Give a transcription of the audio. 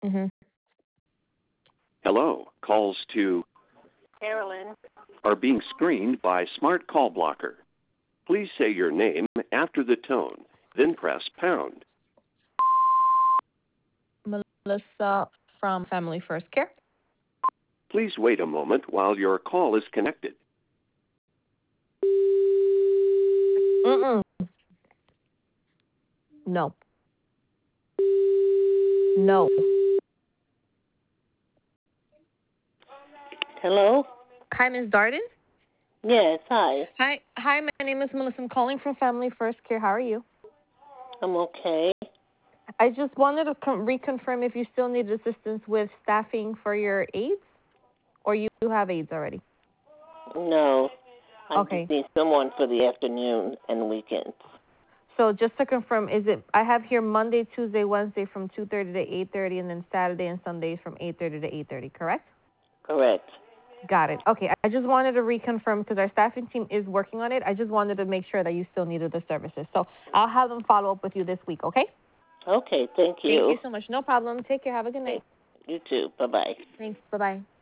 Mm-hmm. Hello. Calls to Carolyn. are being screened by Smart Call Blocker. Please say your name after the tone, then press pound. Melissa from Family First Care. Please wait a moment while your call is connected. Mm-mm. No. No. Hello? Hi, Miss Darden. Yes, hi. Hi. My name is Melissa. I'm calling from Family First Care. How are you? I'm okay. I just wanted to reconfirm if you still need assistance with staffing for your aides, or you have aides already. No, I Okay. just need someone for the afternoon and weekends. So just to confirm, I have here Monday, Tuesday, Wednesday from 2:30 to 8:30, and then Saturday and Sundays from 8:30 to 8:30, correct? Correct. Got it. Okay. I just wanted to reconfirm because our staffing team is working on it. I just wanted to make sure that you still needed the services. So I'll have them follow up with you this week, okay? Okay, thank you. Thank you so much. No problem. Take care. Have a good night. You too. Bye-bye. Thanks. Bye-bye.